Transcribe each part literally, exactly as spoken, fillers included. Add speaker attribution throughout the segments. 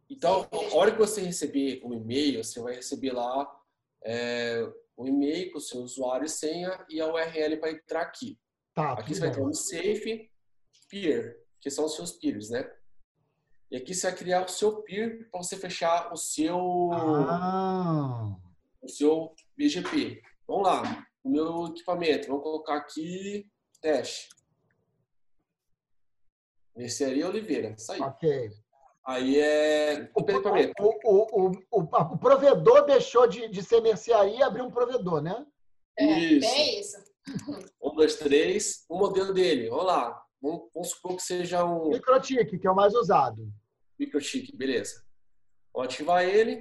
Speaker 1: Então, a hora que você receber o e-mail, você vai receber lá é, o e-mail com o seu usuário e senha e a U R L para entrar aqui.
Speaker 2: Tá,
Speaker 1: Aqui você
Speaker 2: bem.
Speaker 1: vai entrar no Safe Peer, que são os seus peers, né? E aqui você vai criar o seu peer para você fechar o seu,
Speaker 2: Ah.
Speaker 1: o seu B G P. Vamos lá, o meu equipamento, vamos colocar aqui teste. Mercearia Oliveira, isso aí.
Speaker 2: Ok.
Speaker 1: Aí é
Speaker 2: o,
Speaker 1: equipamento.
Speaker 2: O, o, o, o provedor deixou de, de ser mercearia e abriu um provedor, né?
Speaker 3: É,
Speaker 1: Isso.
Speaker 3: bem isso.
Speaker 1: Um, dois, três. O modelo dele, vamos lá. Vamos, vamos supor que seja um
Speaker 2: MikroTik, que é o mais usado.
Speaker 1: MikroTik, beleza. Vamos ativar ele.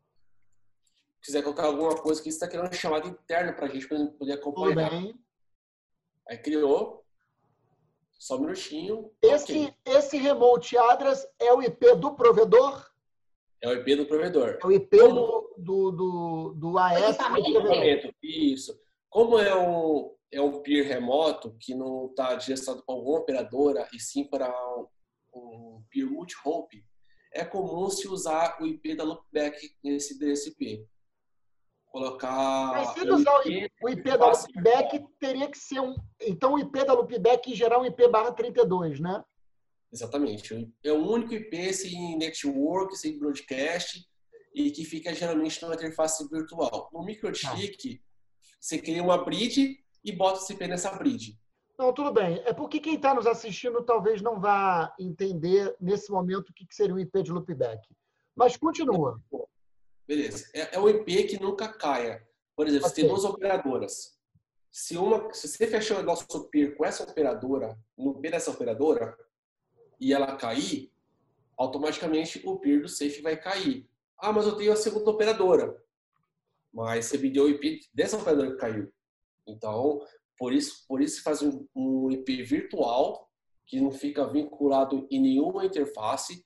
Speaker 1: Se quiser colocar alguma coisa que você está querendo chamada interna para a gente poder acompanhar.
Speaker 2: Tudo bem.
Speaker 1: Aí criou. Só um minutinho.
Speaker 2: Esse,
Speaker 1: okay.
Speaker 2: esse remote address é o I P do provedor?
Speaker 1: É o I P do provedor.
Speaker 2: É o I P do, do, do, do A S do provedor.
Speaker 1: Isso. Como é um, é um peer remoto, que não está direcionado para alguma operadora, e sim para um, um peer multi-hope, é comum se usar o I P da loopback nesse endereço I P. Colocar...
Speaker 2: Mas se usar o I P, o I P da loopback, teria que ser um... Então, o I P da loopback, em geral, é um I P barra trinta e dois, né?
Speaker 1: Exatamente. É o único I P sem network, sem broadcast, e que fica geralmente numa interface virtual. No MikroTik, você cria uma bridge e bota esse I P nessa bridge.
Speaker 2: Não, tudo bem. É porque quem está nos assistindo talvez não vá entender nesse momento o que seria um I P de loopback. Mas continua.
Speaker 1: Beleza. É, é um I P que nunca caia. Por exemplo, okay. Você tem duas operadoras. Se, uma, se você fechou o nosso peer com essa operadora, no P dessa operadora, e ela cair, automaticamente o peer do Safe vai cair. Ah, mas eu tenho a segunda operadora. Mas você me deu o I P dessa operadora que caiu. Então, por isso, por isso faz um, um I P virtual, que não fica vinculado em nenhuma interface,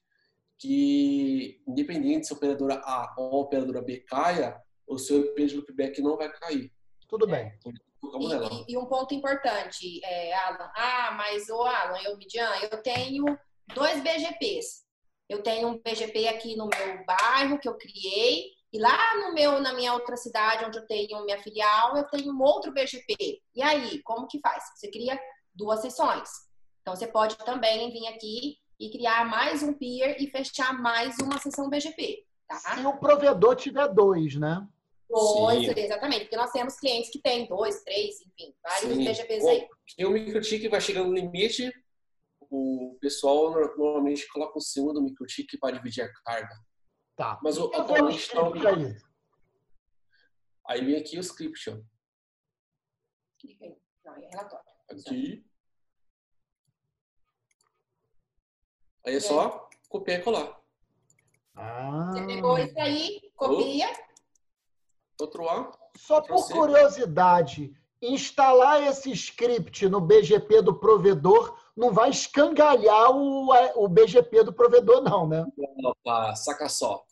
Speaker 1: que independente se a operadora A ou a operadora B caia, o seu I P de loopback não vai cair.
Speaker 2: Tudo bem.
Speaker 3: E, e, e um ponto importante, é, Alan. Ah, mas o Alan, eu, Midian, eu tenho dois B G Ps. Eu tenho um B G P aqui no meu bairro que eu criei, e lá no meu, na minha outra cidade, onde eu tenho minha filial, eu tenho um outro B G P. E aí, como que faz? Você cria duas sessões. Então, você pode também vir aqui e criar mais um peer e fechar mais uma sessão B G P. Tá?
Speaker 2: Se o provedor tiver dois, né?
Speaker 3: Dois, Sim. exatamente. Porque nós temos clientes que têm dois, três, enfim, vários Sim. B G Ps aí.
Speaker 1: E o MikroTik vai chegando no limite, o pessoal normalmente coloca em cima do MikroTik para dividir a carga.
Speaker 2: Tá.
Speaker 1: Mas o,
Speaker 2: então, o script aí.
Speaker 1: Aí vem aqui o script. Ó.
Speaker 3: Clica aí. Não, é relatório.
Speaker 1: Aqui. Aí é só copiar e colar.
Speaker 2: Ah.
Speaker 3: Você pegou isso aí, copia.
Speaker 1: Outro A.
Speaker 2: Só por curiosidade, instalar esse script no B G P do provedor não vai escangalhar o, o B G P do provedor, não, né?
Speaker 1: Opa, saca só.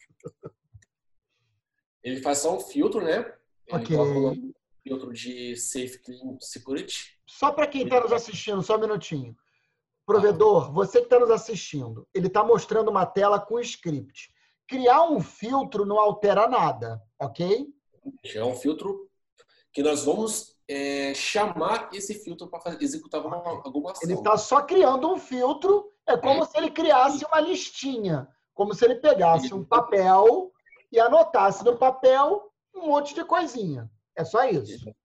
Speaker 1: Ele faz só um filtro, né? Ele
Speaker 2: ok.
Speaker 1: coloca um filtro de Safe Clean Security.
Speaker 2: Só para quem está nos assistindo, só um minutinho. Provedor, você que está nos assistindo, ele está mostrando uma tela com script. Criar um filtro não altera nada, ok?
Speaker 1: É um filtro que nós vamos é, chamar esse filtro para executar alguma, okay. alguma ação.
Speaker 2: Ele está só criando um filtro, é como é. se ele criasse uma listinha, como se ele pegasse um papel e anotasse no papel um monte de coisinha. É só isso.